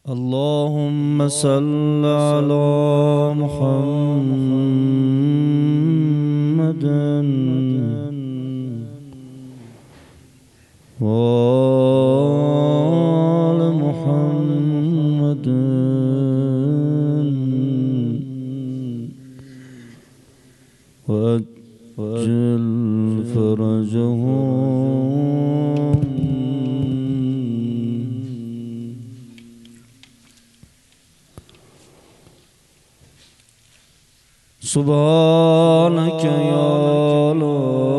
اللهم صل على محمد وآل محمد وأجل فرجهم. سبحانك يا لا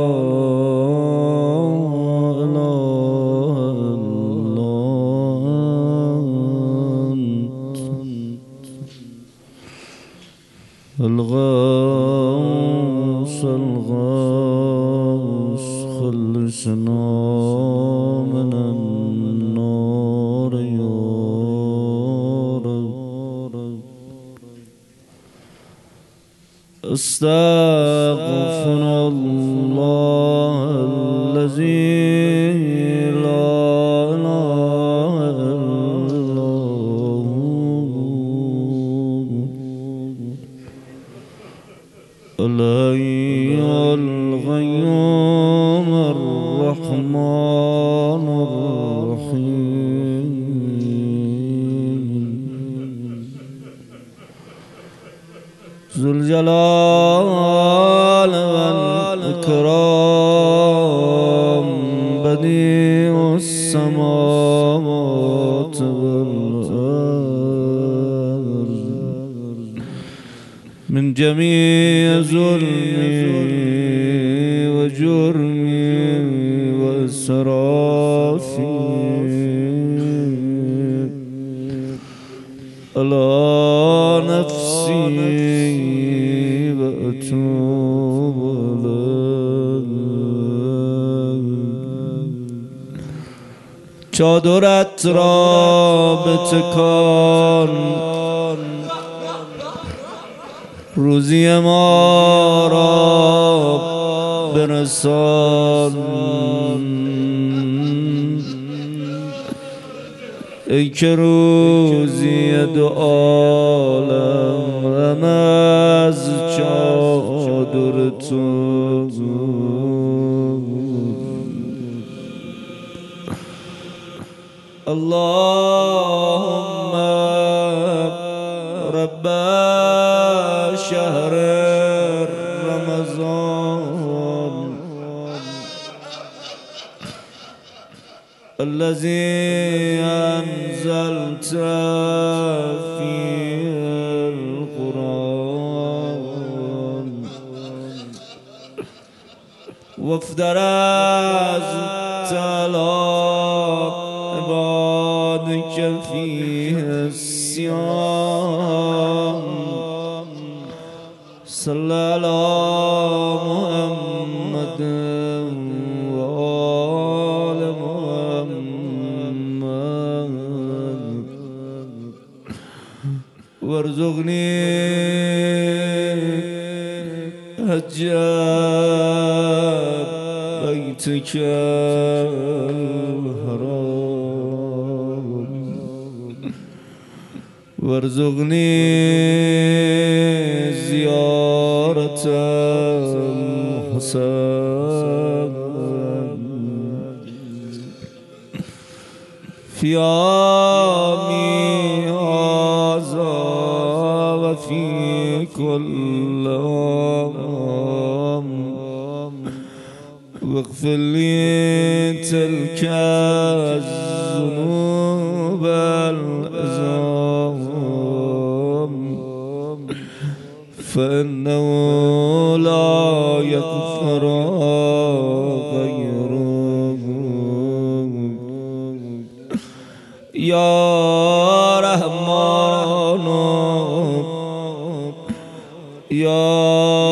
إله إلا أنت الغوث الغوث خلصنا من النار يا رب. استغفر الله الذي لا إله إلا هو الحي القيوم الرحمن الرحيم ذو الجلال والإكرام بديع السماوات والأرض من جميع ظلمي وجرمي وإسرافي على نفسي وأتوب إليك. چادرت را بتکان روزی ما را برسان ای که روزی دو عالم از چادر تو اللهم رب شهر رمضان الذي أنزلت فيه القرآن وافترضت على عبادك فيه الصيام صلى على محمد وآل محمد وارزقني حج بيتك الحرام وارزقني زيارة الحسين في عامي هذا وفي كل عام واغفر لي تلك الذنوب العظام فإنه لا يغفر غيره يا رحمن يا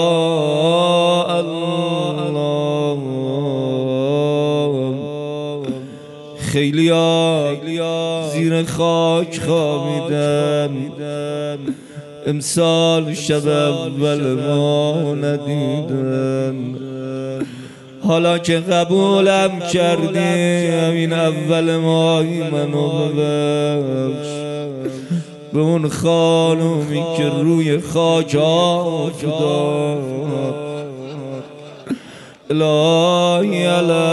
الله. خیلیا زیر خاک خوابیدن امسال شب اول ما ندیدن حالا که قبولم کردی همین اول ماهی منو ببخش به اون خانومی که روی خاک افتاد. الهی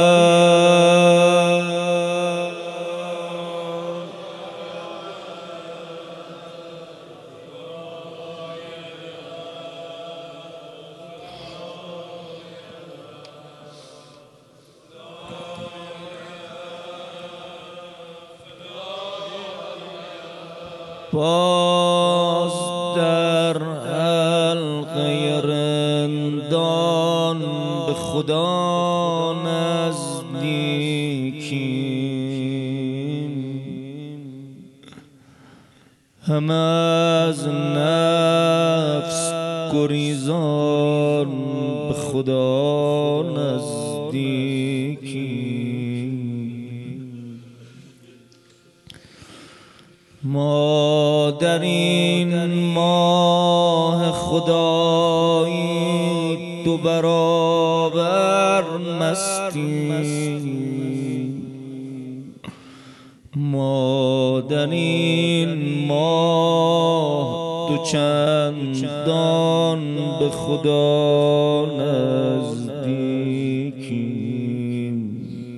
باز در حلقه رندان به خدا نزدیکیم، همه از نفس گریزان به خدا نزدیکیم. ما در این ماه خدایی 2 برابر مستیم، ما در این ماه 2 چندان به خدا نزدیکیم.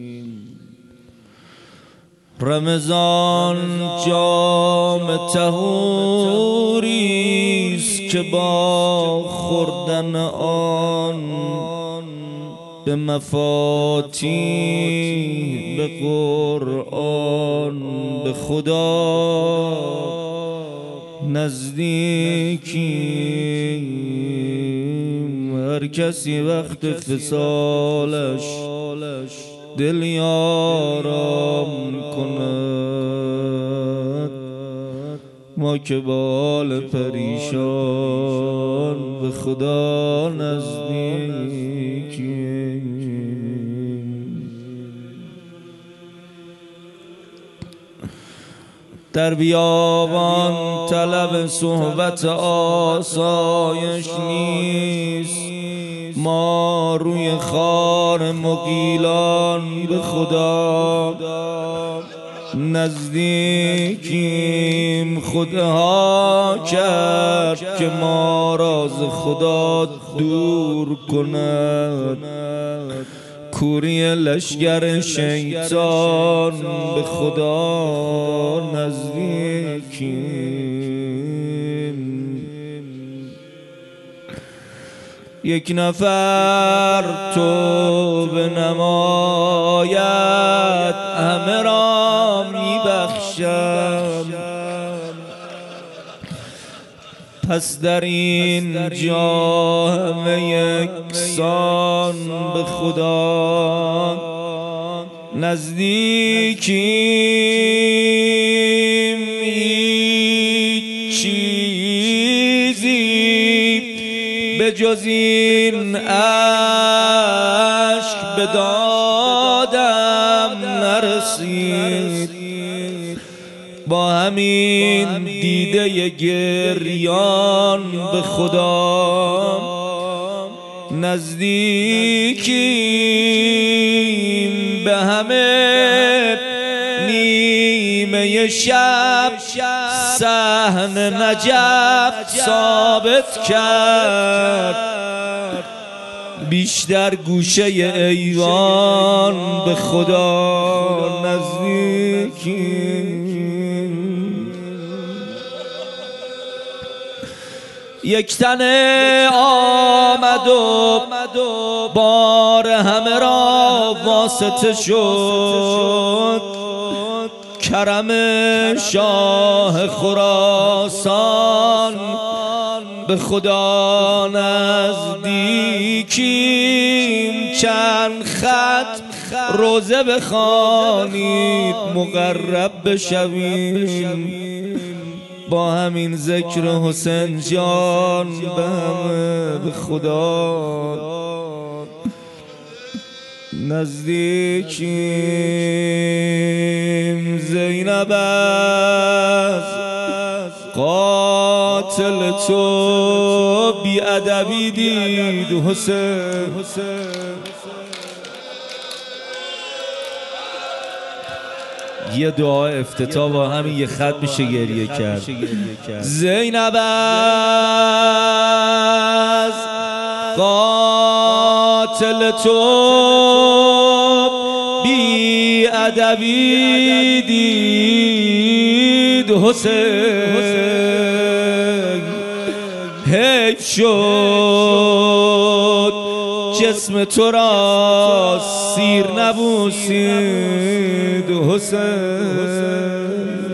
رمضان جام طهوریست که با خوردن آن به مفاتیح به قرآن به خدا نزدیکیم. هر کسی وقت فصالش دل یارام کند، ما که بال پریشان به خدا نزدیکیم. در بیابان طلب صحبت آسایش نیست، ما روی خار مغیلان به خدا نزدیکیم. خودها کرد که ما را ز خدا دور کند، کوری لشگر شیطان به خدا نزدیکیم. یک نفر توبه نماید همه را میبخشم، پس در این جا همه یکسان به خدا نزدیکیم. هیچ چیزی به جز این اشک به دادم نرسید، با همین دیده گریان به خدا نزدیکیم. به همه نیمه شب صحن نجف ثابت کرد، بیشتر گوشه ایوان به خدا نزدیکیم. یک تنه آمد و بار همه را واسطه شد، کرم شاه خراسان به خدا نزدیکیم. چند خط روزه بخوانید مقرب بشویم، با همین ذکر حسین جان به همه به خدا نزدیکیم. زینب از قاتل تو بی ادبی دید حسین، یه دعا افتتاح با همین یه خط میشه گریه کرد. زینب از قاتل تو بی ادبی دید حسین، حیف شد جسم تو را سیر نبوسید حسین.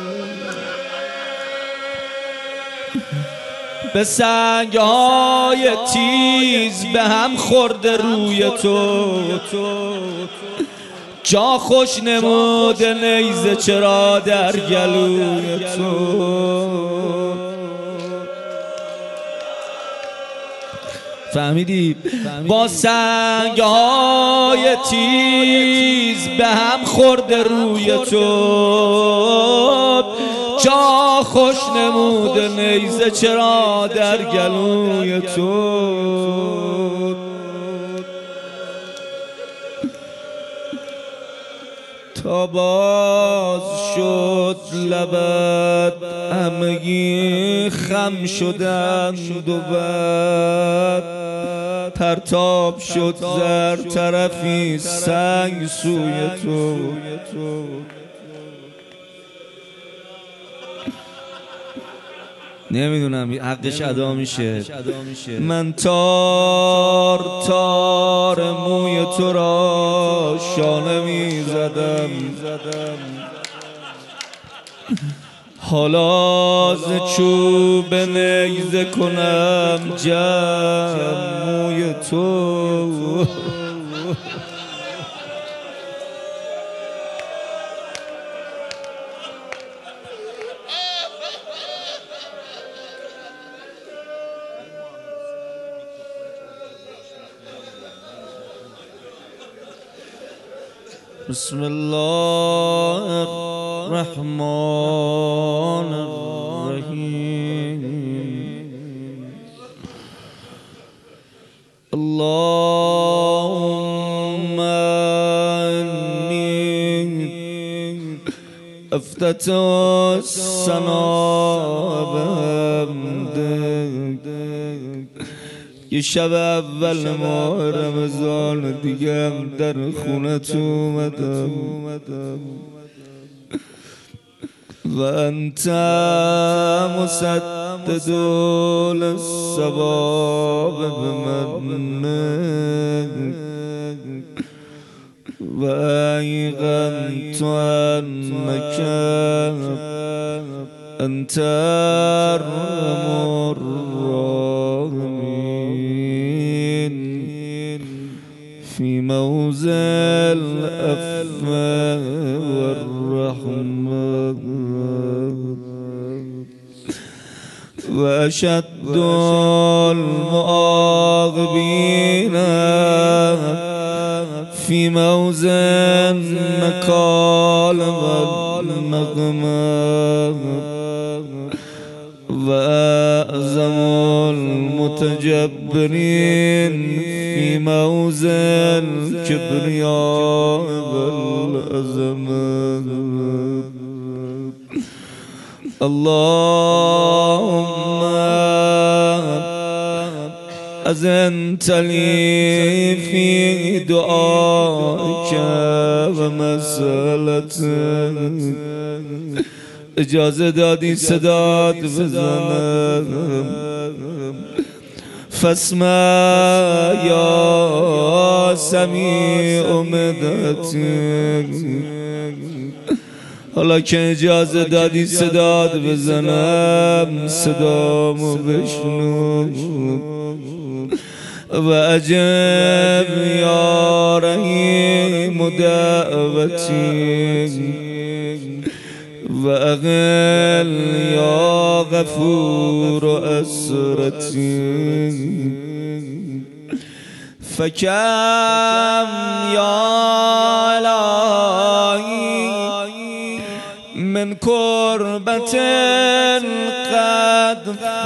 به سنگ‌های تیز به هم خورده روی تو، جا خوش نموده نیزه چرا در گلوی تو. فهمیدی؟ با سنگ‌های تیز به هم خورده روی تو، جا خوش نموده نیزه چرا در گلوی تو. تا باز شد لبت همگی خم شدند و بعد پرتاب شد زر طرفی سنگ سوی تو. نمیدونم حقش ادا میشه. من تار تار موی تو را شانه میزدم، حالا ز چوب نیزه کنم جمع موی تو. بسم الله الرحمن الرحیم. اللهم انی افتتح الثنا بحمدک. یه شب اول ماه رمضان دیگه در خونت اومدم و انت مسدد للثواب بمنک و ایقنت انک انت ارحم الراحمین فی موضع العفو والرحمة و اشد المعاقبین فی موضع النکال والنقمة و اعظم المتجبرین فی موضع الکبریاء والعظمة. اللهم أذنت لي في دعائك ومسألتك. اجازه دادی صدات بزنم. فاسمع یا سمیع مدتی. حالا که اجازه دادی صدات بزنم صدامو بشنو. و عجب یا رحیم دعوتی و اقل یا غفور اسرتی. فکم یا الهی من کربت قد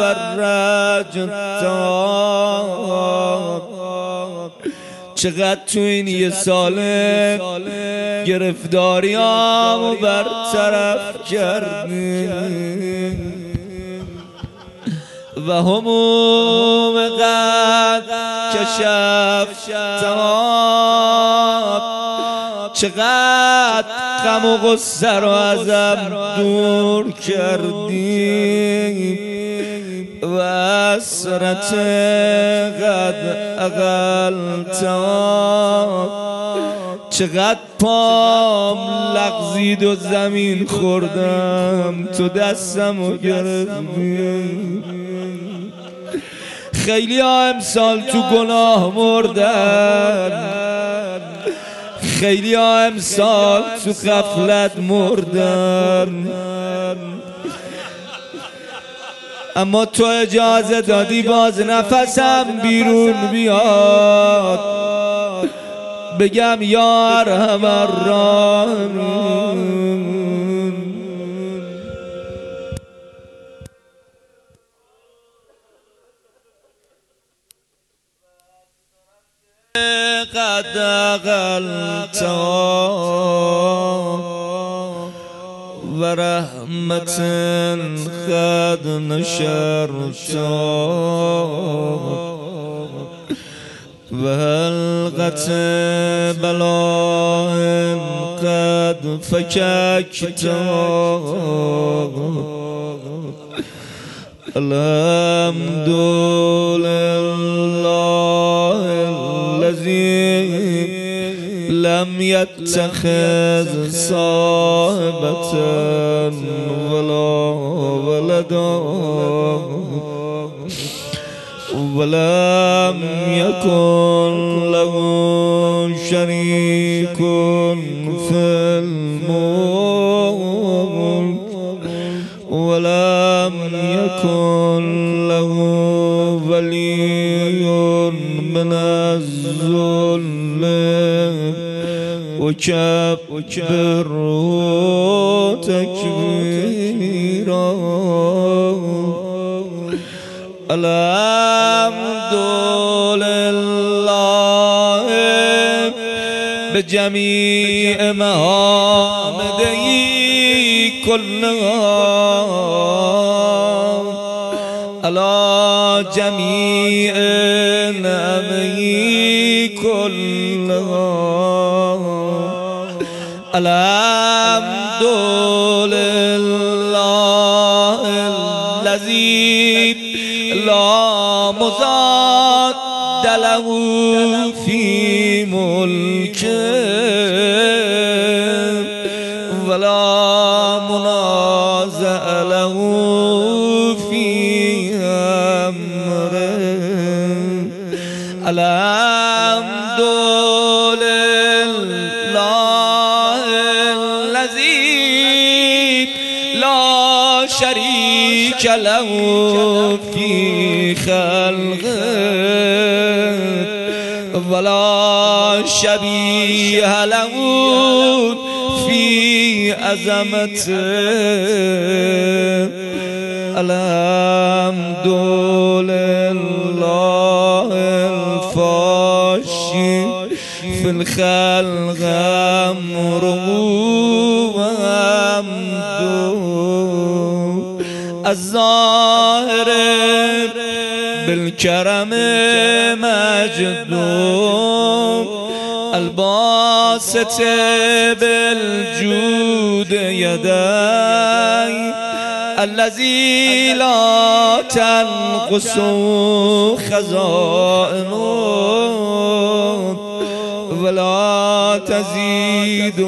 فرجتها. چقدر تو این یه ساله گرفتاریامو برطرف کردی و هموم قد کشفتم چقدر غم و غصه رو ازم دور کردی و حسرت قد اقلتم چقدر پام لغزید و زمین خوردم تو دستمو گرفتی خیلی ها امسال تو گناه مردن خیلی ها امسال تو غفلت مردن اما تو اجازه دادی باز نفسم بیرون بیاد بگم یا ارحم الراحمین قد اقلت و رحمت قد نشرت و حلقت بلاء قد فککت الحمد لله الذي لم يتخذ صاحبة ولا ولدا ولم يكن له شريك في الملك ولم يكن له ولي من الذل وكبره تكبيرا الحمد لله بجميع محامده كلها على جميع نعمه كلها الحمد لله الذي لا مضاد له في ملكه ولا منازع له في أمره الحمد لله الذي لا شريك له في خلقه ولا شبيه له في عظمته الحمد لله الفاشي في الخلق أمره وحمده الظاهر بالكرم مجدوم الباسط بالجود يدي الذي لا تنقص خزائنه ولا تزيد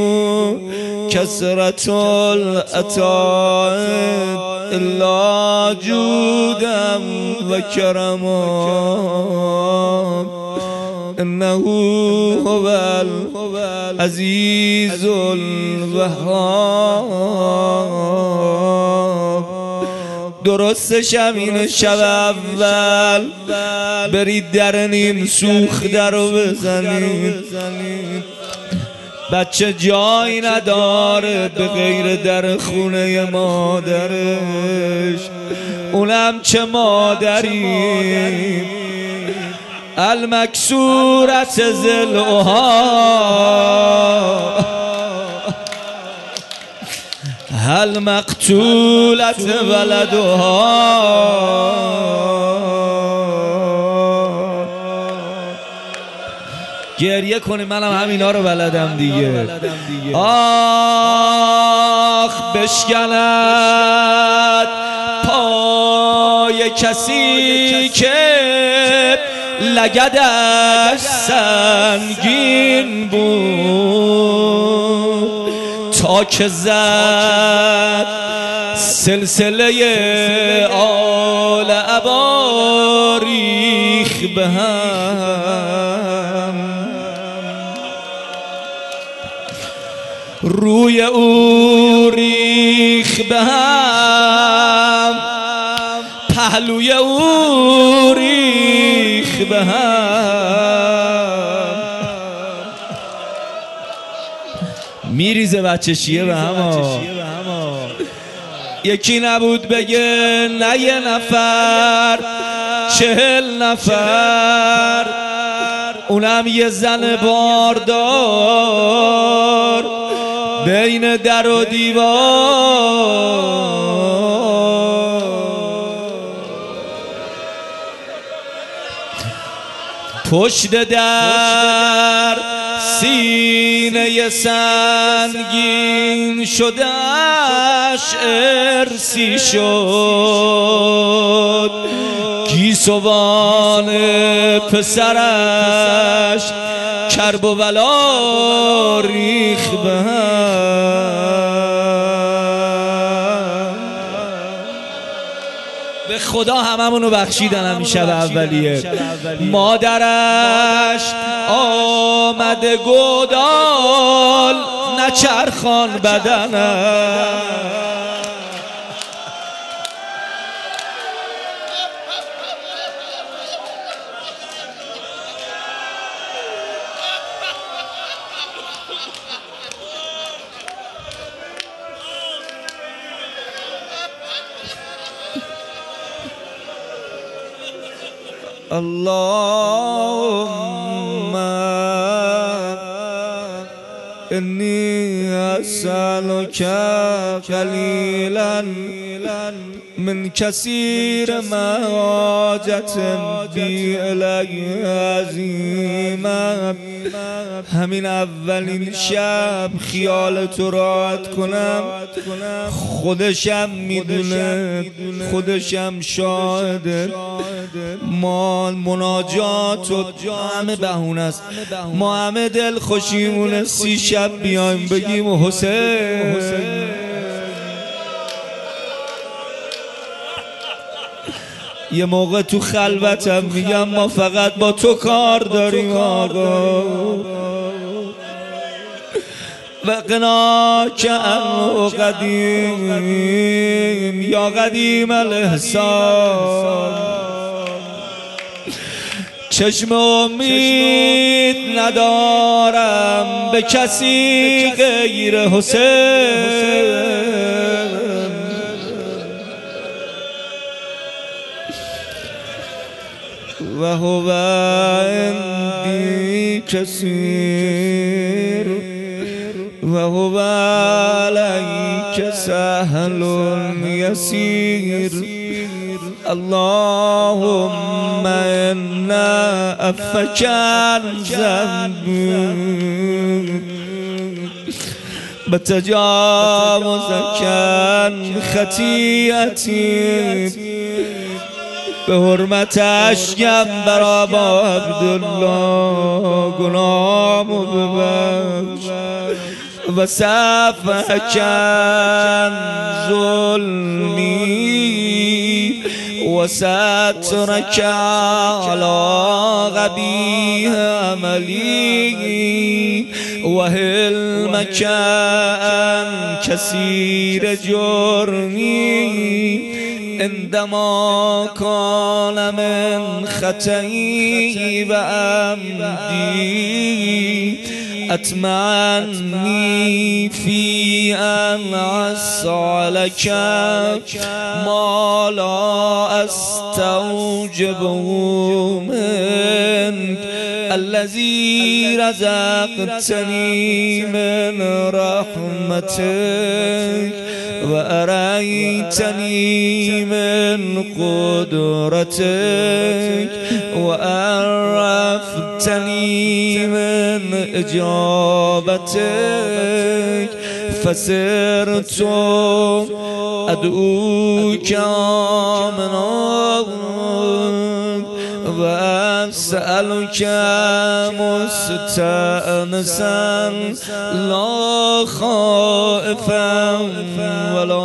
كثرة العطاء إلا جودا وكرما إنه هو العزيز الوهاب درست شمین شب اول برید در نیم سوخته رو بزنید بچه جایی نداره به غیر در خونه مادرش اونم چه مادری المکسورت ضلعها هل مقتولت ولدها. گریه کنیم، منم همینا رو بلدم دیگه. آخ بشکند پای کسی که لگدش سنگین بود تا که زد سلسله آل عبا ریخ به هم. روی او ریخ به هم، پهلوی او ریخ به هم. میریزه بچه شیعه به هم. یکی نبود بگه نه یه نفر 40 نفر، اونم یه زن باردار بین در و دیوار. پشت در سینه سنگین شدهش ارسی شد، گیسوان پسرش کرب و بلا ریخ به هم. به خدا هممونو بخشیدن همین شب اولیه. مادرش آمده گودال نچرخان بدنم، اللهم إني أسألك قليلا من كثير ما حاجة بي إليه عظيما. همین اولین شب خیال تو راحت کنم، خودشم میدونه، خودشم شاهده. ما مناجات و همه بهونه است، ما همه دل خوشیمونه 30 شب بیایم بگیم حسین. یه موقع تو خلوتم میگم ما فقط با تو کار داریم آقا. و قنا که انو قدیم یا قدیم الاحسان. چشم امید ندارم به کسی غیر حسین. و هو عندي كثير و هو عليك سهل يسير. اللهم إنا عفوك عن ذنبي بتجاوزك عن خطيئتي به حرمت اشکم برا با عبدالله گناهمو ببخش و صفحک عن ظلمی و سترک علی قبیح عملی و حلمک عن کثیر جرمی عندما كان من خطئي وعمدي أطمعني في أن أسألك ما لا أستوجبه من الذي رزقتني من رحمتك وأريتني من قدرتك وعرفتني من إجابتك فصرت أدعوك آمنا وأسألك مستأنسا لا خائفا ولا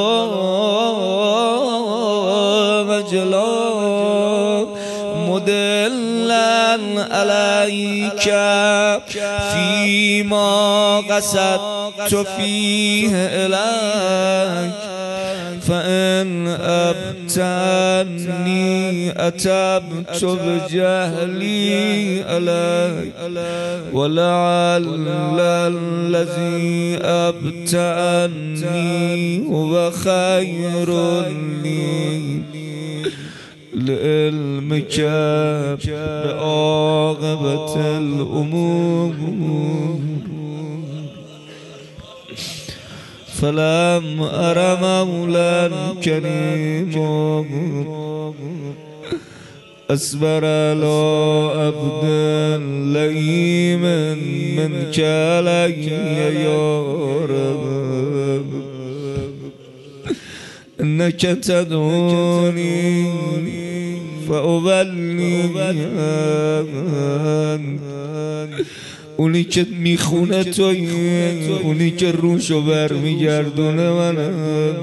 وجلا مدلا عليك فيما قصدت فيه إليك فإن أبتني أتبت بجهلي عليك ولعل الذي أبتني هو خير لي لعلمك بعاقبة الأمور فلم أر مولا كريما أصبر على عبد لئيم منك علي يا رب إنك تدعوني فأبلغ اونی که میخونه توی، اونی که روشو برمیگردونه منم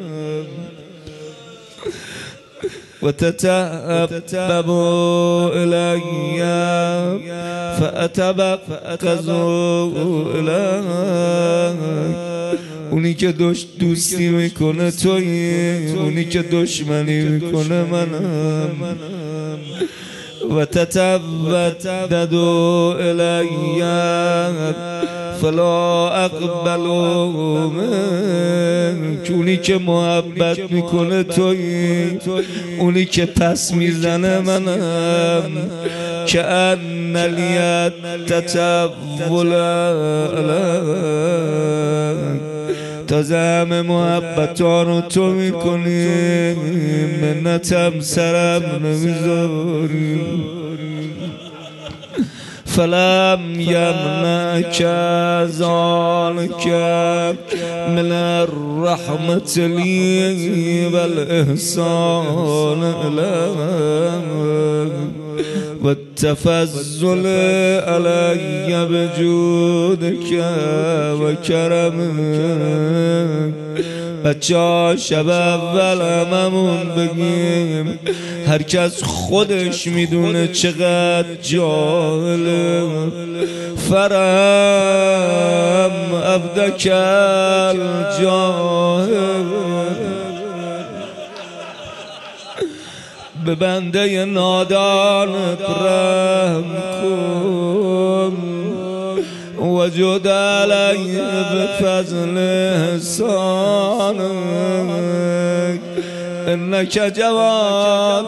و تتعبب الی فأتبقض الیک اونی که دوستی میکنه توی، اونی که دشمنی میکنه منم و تتبدد الی فلا اقبل منک اونی که محبت میکنه توی، اونی که پس میزنه منم که ان لی تتول الیک تازه همه محبتانو تو میکنی منتم سرم نمیذاری فلم یمنعک ذلک من الرحمة لی والاحسان الیک والتفضل علی بجودک و کرمک بچه ها شب اول هممون بگیم هر کس خودش میدونه چقدر جاهله فرم عبدک الجاهل به بنده نادان رحم کن وجود علیه بفضل احسانک انک جواد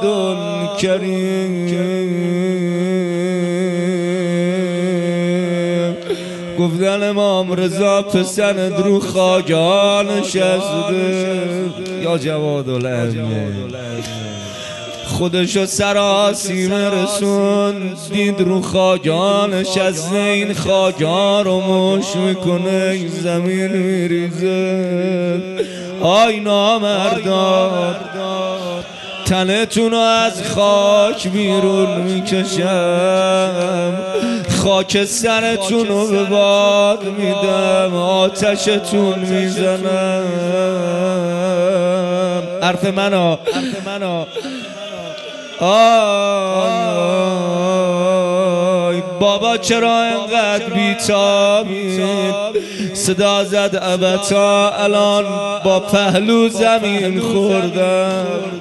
کریم گفتن امام رضا پسند رو خواجه نشسته یا جواد الامه خودشو سراسیم رسون دید رو خواجه نشسته این خواجه رو مش میکنه زمین میریزه آی نامردان تنتونو از خاک بیرون میکشم خاک سرتونو به باد میدم آتشتون میزنم حرف منو آی بابا چرا انقدر بیتابید صدا زد ابتا الان با پهلو زمین خوردم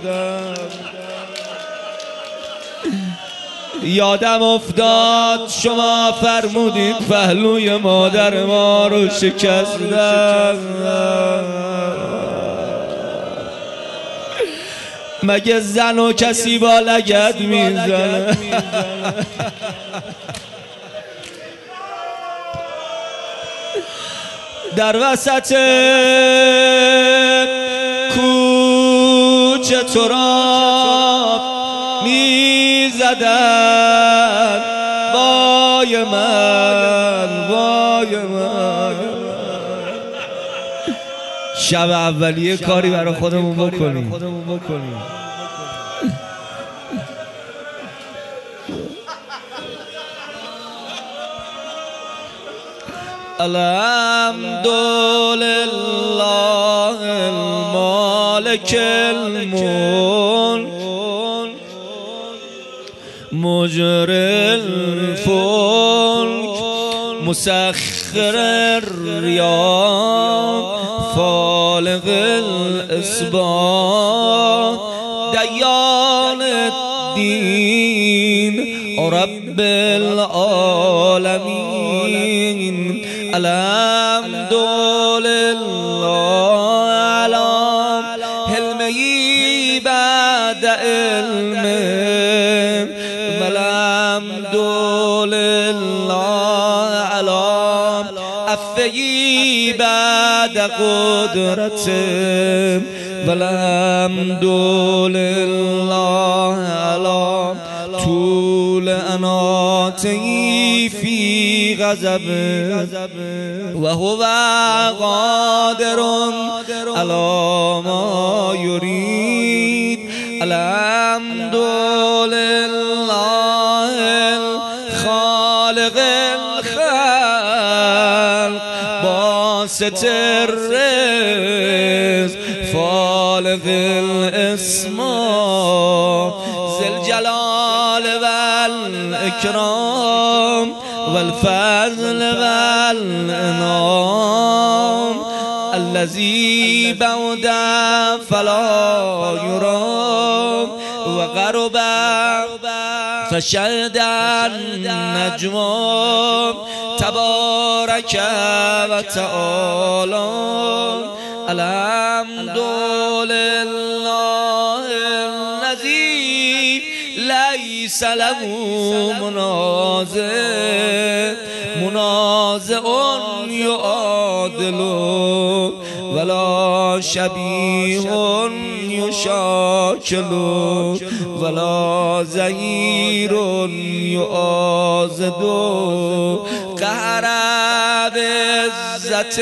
یادم افتاد شما فرمودید پهلوی مادر ما رو شکستم مگه زن و کسی با لگد میزنه؟ در وسط کوچه تو را میزدن وای من وای من. شب اولیه کاری برای خودمون بکنیم. الحمدلله المالك الملك مجري الفلك مسخر الرياح فالق الإصباح ديان الدين رب العالمين. الحمد لله على حلمه بعد علمه. الحمد لله على عفوه بعد قدرته. والحمد لله على طول اناته في غضبه وهو قادر على ما يريد. الحمد لله الخالق الخلق باسط الرزق فالق الاسماء ذي الجلال والإكرام والفضل والإنعام الذي بعد فلا يرام وغرب فشهد النجم تبارك وتعالى. الحمد لله الذي ليس له منازع يعادل ولا شبيه يشاكل ولا زهير يعاضد قهر بعزة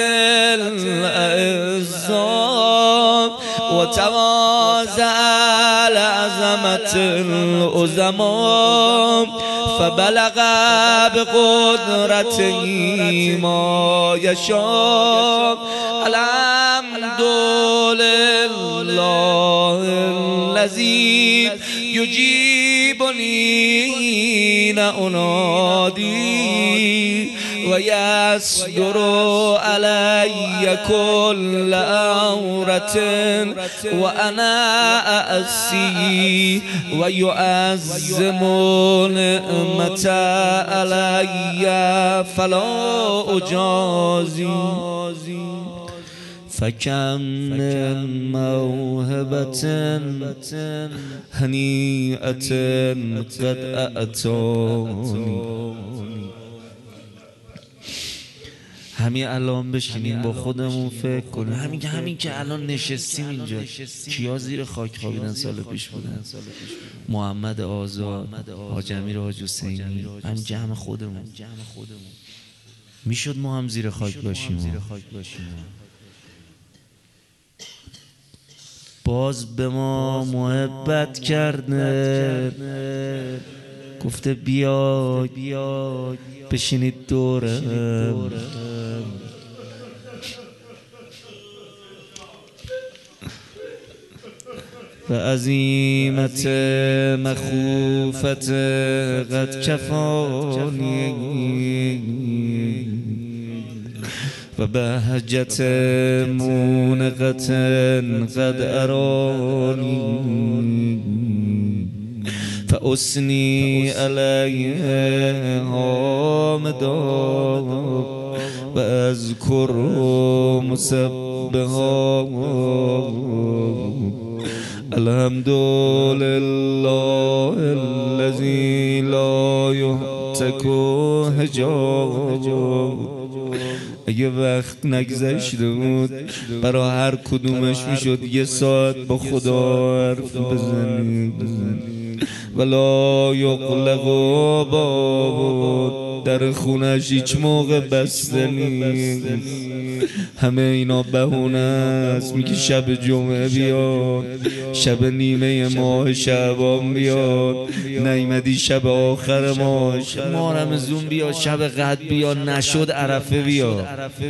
الأعزاء وتواضع لعظمة العظماء فبلغ بقدرته ما يشاء. الحمد لله الذي يجيبني حين أنادي ويصدر علي كل أمرة وأنا أأسي ويعزم نعمة علي فلا أجازي. فكم من موهبة هنيئة قد أتاني. همین الان بشینیم با خودمون فکر کنیم. همین که الان نشستیم اینجا کیا زیر خاک خوابیدن سال پیش بودن؟ محمد آزاد، حاج امیر حاج حسینی، همین جمع خودمون. میشد ما هم زیر خاک باشیم. باز به ما محبت کرده گفته بیاید بشینید دورم. و عزیمت مخوفت قد کفانی و بهجت مونقت قد ارانی فأثني عليه حامدا وأذكر مسبحا الحمد لله الذی لا یهتک حجاب. اگه وقت نگذشته بود برای هر کدومش میشد 1 ساعت با خدا حرف بزنید. ولا یغلق باب، در خونش هیچ موقع بسته نیست. همه اینا بهونه است. میگه شب جمعه بیاد، شب نیمه ماه شعبان بیاد، نیمدی شب آخر ماه رمضان بیاد، شب قدر بیاد، نشد عرفه بیاد،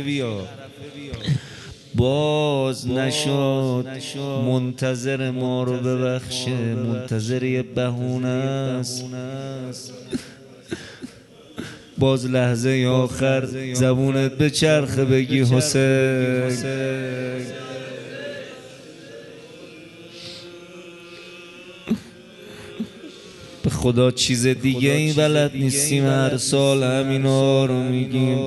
باز نشد. منتظر ما رو ببخشه، منتظر یه بهونه است. باز لحظه آخر زبونت به چرخه بگی حسین. به خدا چیز دیگه این بلد نیستیم، هر سال همینا رو میگیم.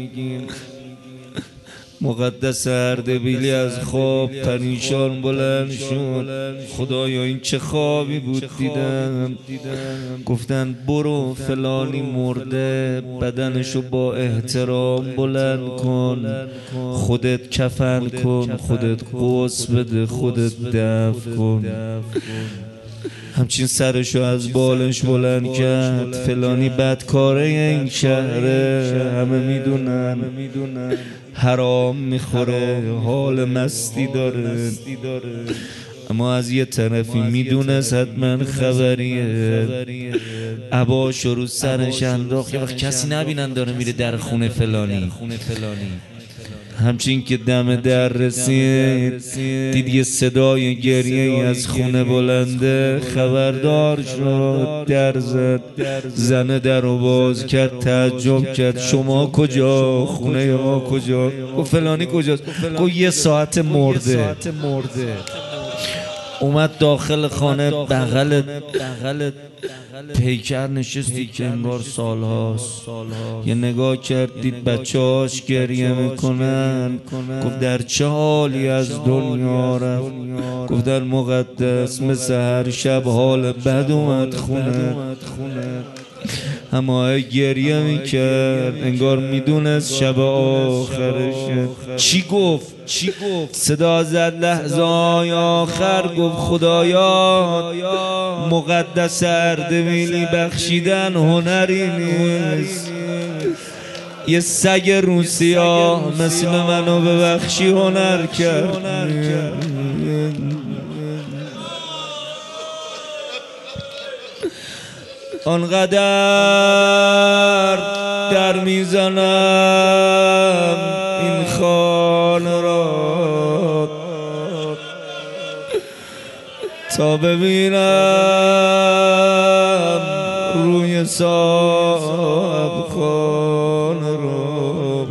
مقدس اردبیلی از خواب پریشان بلند شد. خدایا این چه خوابی بود دیدم. گفتن برو فلانی مرده، بدنشو با احترام بلند کن، خودت کفن کن، خودت غسل بده، خودت دفن کن. همچین سرشو از بالش بلند کرد. فلانی بدکاره این شهره، همه میدونن حرام میخوره، حال مستی داره، اما از یه طرفی میدونست حتما خبریه. عباشو رو سرش انداخت یه وقت کسی نبینن داره میره در خونه فلانی. همچین که دم در رسید دید یه صدای گریه از خونه بلنده. خبردار شد، در زد، زنه در رو باز کرد، تعجب کرد شما کجا؟ خونه ما کجا؟ گفت فلانی کجاست؟ گفت 1 ساعت مرده. اومد داخل خانه، بغل پیکر نشستی که انگار سالهاست. یه نگاه کرد دید بچه هاش گریه میکنن. گفت در چه حالی از دنیا رفت؟ گفت در مقدس مثل هر شب حال بد اومد خونه. همه گریه میکرد انگار میدونست شب آخرشه. چی گفت؟ صدا زد لحظه آخر، گفت خدایا مقدس اردبیلی بخشیدن هنری نیست. یه سگ روسیا مثل منو ببخشی هنر کرد. آنقدر در میزنم این خانه را تا ببینم روی صاحب خانه را.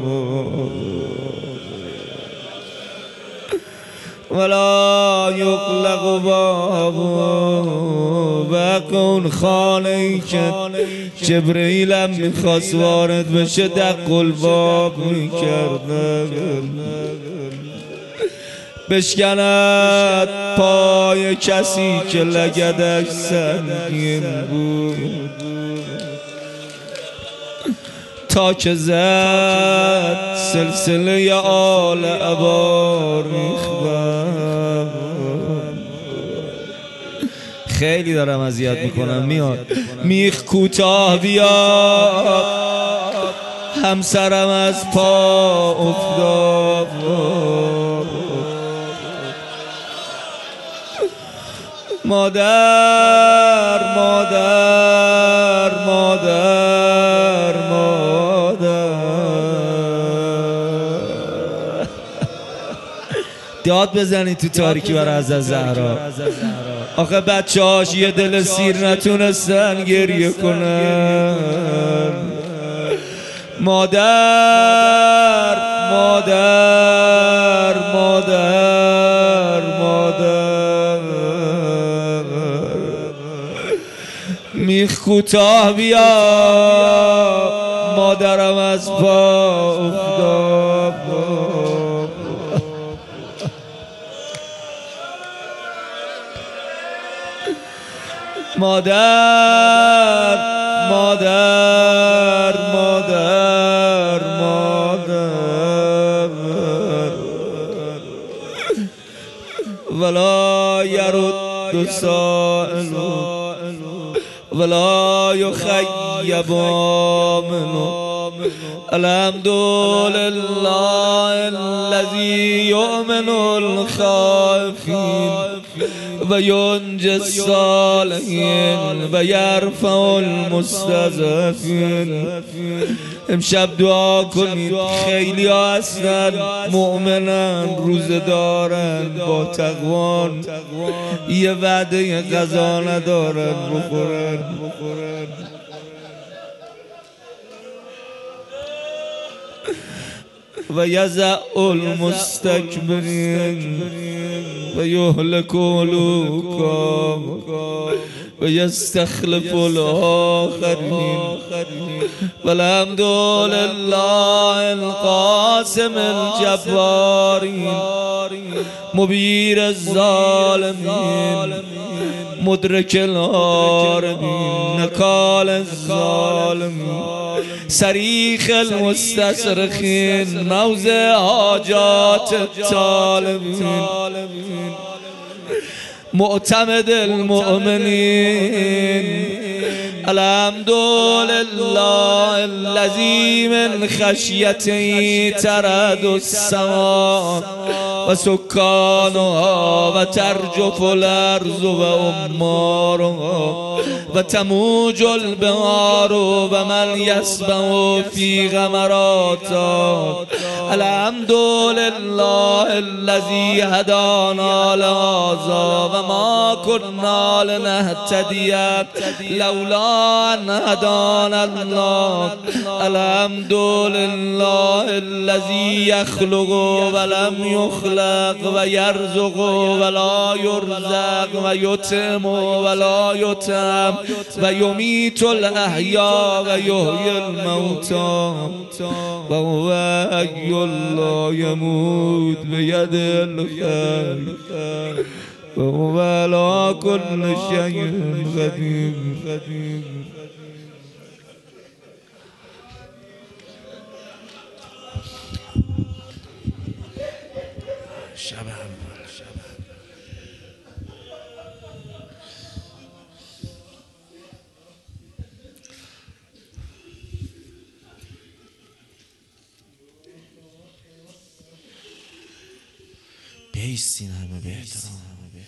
ولا یغلق باب، و اون خانه ای که جبرئیلم میخواست وارد بشه دق الباب میکرد. بشکند پای کسی که لگدش سنگین بود، تا که زد سلسله آل عبار میخوام. خیلی دارم اذیت میکنم. میاد میخ کوتاه بیاد، همسرم از پا افتاد. مادر مادر مادر مادر، داد بزنی تو تاریکی برای عزیز زهرا. آخه بچه هاش یه دل سیر نتونستن گریه کنن. مادر مادر مادر مادر، میخ کوتاه بیا، مادرم از پا افتاد. مادر مادر مادر مادر ولا يرد سائل ولا يخيب منه الحمد لله الذي يؤمن الخائفين وينجي الصالحين ويرفع المستضعفين. امشب دعا کنید، خیلی ها هستن مؤمنن، روزه دارن، با تقوان، یه وعده غذا ندارن بخورن. و یزع المستکبرین و یهلک ملوکا و یستخلف الاخرین. والحمد لله القاسم الجبارین مبیر الظالمین مدرک الهاربین نکال الظالمین صریخ المستصرخین موضع حاجات الطالبین معتمد المؤمنین. الحمد لله الذي من خشيته ترعد السماء وسكانها وترجف الأرض وأمارها وتموج البحار ومن يسبح في غمراتها. الحمد لله الذي هدانا لهذا وما كنا لنهتدي لولا أن هدانا الله. الحمد لله الذي يخلق ولم يخلق ويرزق ولا يرزق ويطعم ولا يطعم ويميت الأحياء ويحيي الموتى وهو حي لا يموت بيده الخير وهو على كل شيء قدير. بیستین همه به احترام.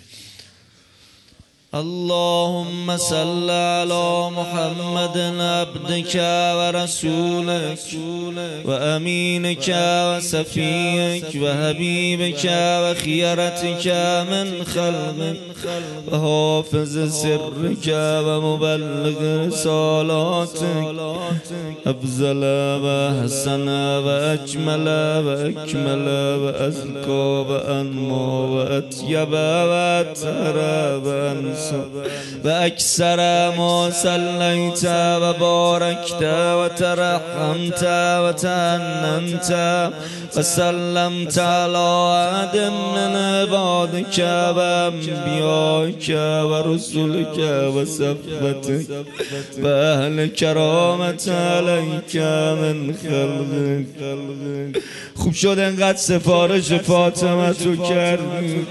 اللهم صل على محمد عبدك ورسولك وأمينك وصفيك وحبيبك وخيرتك من خلقك وحافظ سرك ومبلغ رسالاتك أفضل وأحسن وأجمل وأكمل وأزكى وأنمى وأطيب وأطهر وأنسى وأكثر ما صليت وباركت وترحمت وتأننت وسلمت على أحد من عبادك وأنبيائك ورسلك وصفتك وأهل كرامة عليك من خلقك. خوب شد انقدر سفارش فاطمه تو کردی.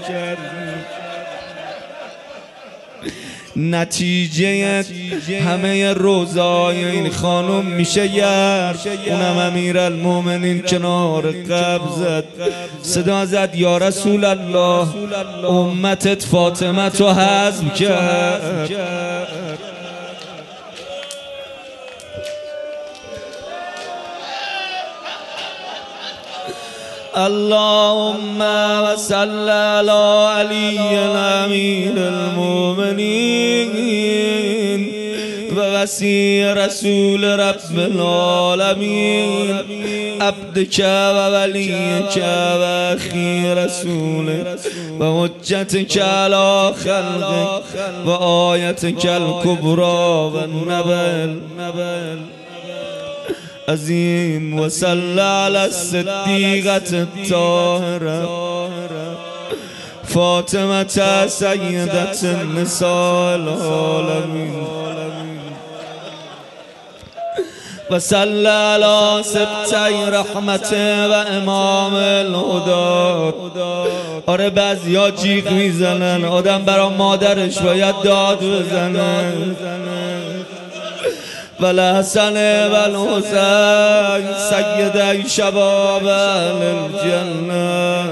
نتیجه همه روزای این خانم میشه یار. اونم امیرالمومنین کنار قبضت صدا زد یا رسول الله امتت فاطمه تو حزم کرد. اللهم صل على علي امير المؤمنين ووصي رسول رب العالمين عبدك ووليك واخي رسولك وحجتك على خلقك وآيتك الكبرى والنبل عظيم. وصلى على الصديقة الطاهرة فاطمة سيدة النساء العالمين وصلى على سبتي رحمته و امام الهدى. آره بعضیا جیغ میزنن، آدم برا مادرش باید داد بزنه. والحسن والحسین سیدی شباب اهل الجنه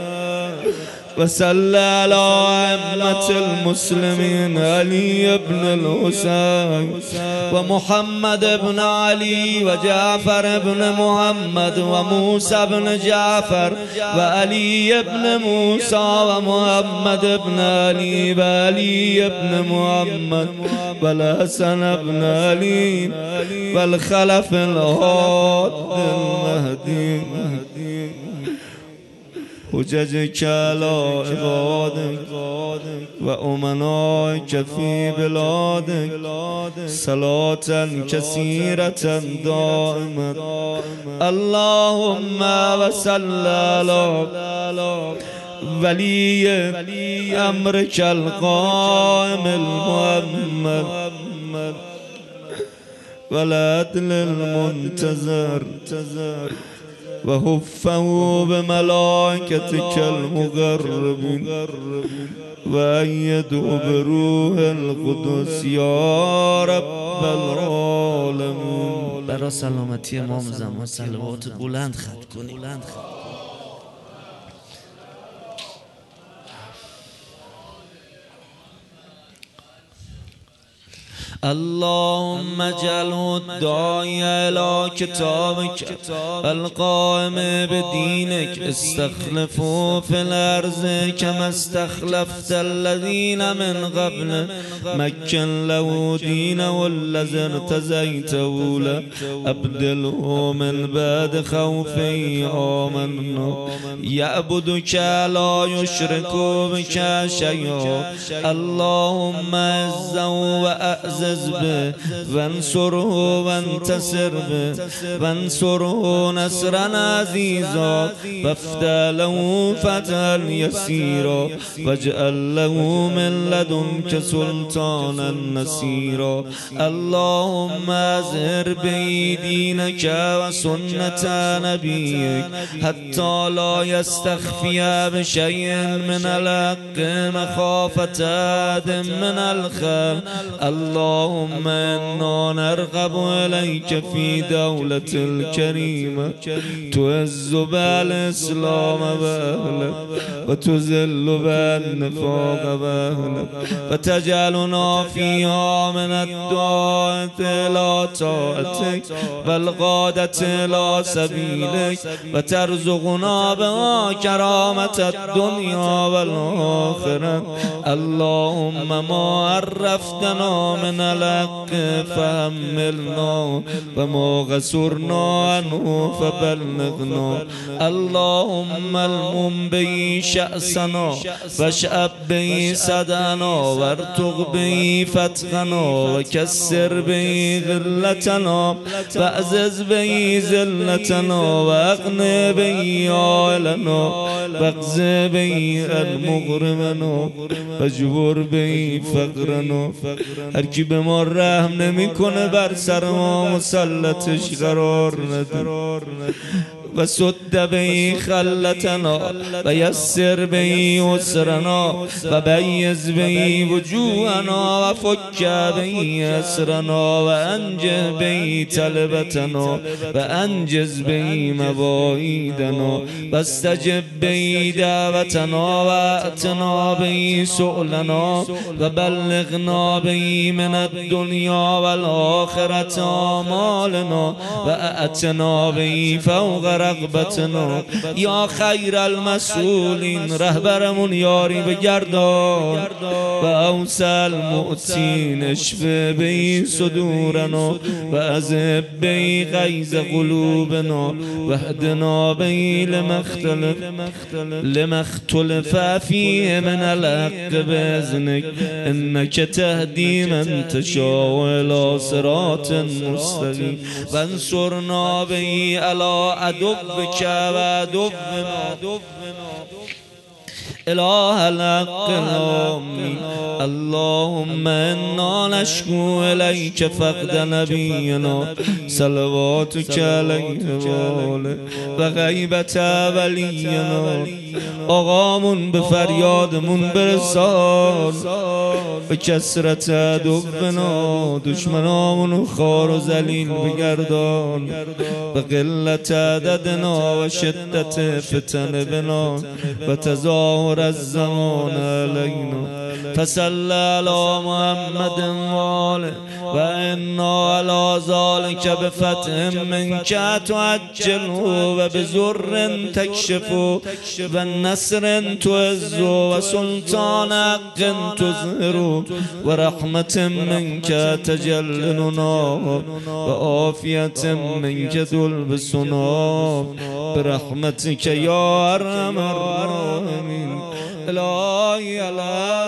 وصلى على أئمة المسلمين علي بن الحسين ومحمد بن علي وجعفر بن محمد وموسى بن جعفر وعلي بن موسى ومحمد بن علي وعلي بن محمد والحسن بن علي والخلف الهادي المهدي حججك على عبادك وأمنائك في بلادك صلاة كثيرة دائمة. اللهم وصل على ولي أمرك القائم المؤمن والعدل المنتظر وحفه بملائكتك المقربين وأيده بروح القدس يا رب العالمين. برا سلامتی امام زمان صلوات بلند ختم کنی. اللهم اجعله الداعي إلى كتابك القائم بدينك استخلفه في الأرض كما استخلفت الذين من قبل مكن له دينه الذي ارتزيته له أبدله من بعد خوفه آمنا يعبدك لا يشرك بك شيئا. اللهم اعزه وأعزز به وانصره وانتصر به وانصره نصرا عزيزا وافتح له فتحا يسيرا واجعل له من لدنك سلطانا نصيرا. اللهم اظهر به دينك وسنة نبيك حتى لا يستخفي بشيء من الحق مخافة أحد من الخلق. اللهم إنا نرغب إليك في دولة الكريمة تعز بها الإسلام وأهله وتذل بها النفاق وأهله وتجعلنا فيها من الدعاة إلى طاعتك والغادة إلى سبيلك وترزقنا بها كرامة الدنيا والآخرة. اللهم ما عرفتنا من الحق فحملنا وما غسرنا عنه فبلغنا. اللهم المم به شأسنا واشأب به صدنا وارتق به فتحنا وكسر به غلتنا وأعزز به ذلتنا وأغن به عائلنا واغز به المغرمنا واجبر به فقرنا. هر کی به ما رحم نمیکنه بر سر ما مسلطش قرار نده و سد به خلتنا و یسر به عسرنا و بیز به وجوهنا و فک به اسرنا و انجه به طلبتنا و انجز به مواعیدنا و استجب به دعوتنا و اعتنا به سؤلنا و بلغنا به من الدنیا والآخرة آمالنا و اعتنا به فوق رغبتنا. یا خیر المسئولین رهبرمون یاری بگردان و اوسع المؤتین اشفه به صدورنا و اذهب به غیظ قلوبنا و اهدنا به لما اختلف فیه من الحق باذنک انک تهدی من تشاء الی صراط مستقیم وانصرنا به علی عدوک و عدونا إله الحق الآمين. اللهم إنا نشكو إليك فقد نبينا صلواتك عليه وآله و غیبت ولینا. آقامون به فریادمون برسان، به کثرت عدونا دشمنامون خوار و ذلیل بگردان، به قلت عددنا و شدت فتن بنا و تظاهر الزمان علینا. فصل علی محمد و آله و انا علی ذلک بفتح منک تعجل و بزر تکشف و نصر تعز و سلطان حق تظهر و رحمت منک تجللنا و عافیت منک تلبسنا برحمتک یا ارحم الراحمین. الهی